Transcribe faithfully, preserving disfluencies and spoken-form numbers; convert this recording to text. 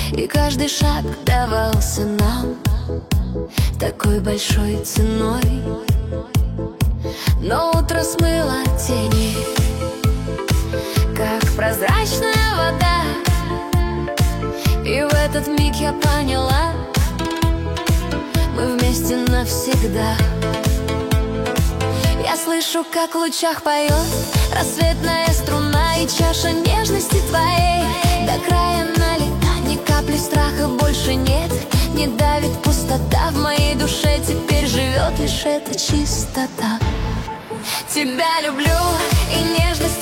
И каждый шаг давался нам такой большой ценой. Но утро смыло тени, как прозрачная вода. И в этот миг я поняла, мы вместе навсегда. Я слышу, как в лучах поет рассветная струна, и чаша нежности твоей до края налита. Ни капли страха больше нет, не давит пустота. В моей душе теперь живет лишь эта чистота. Тебя люблю, и нежность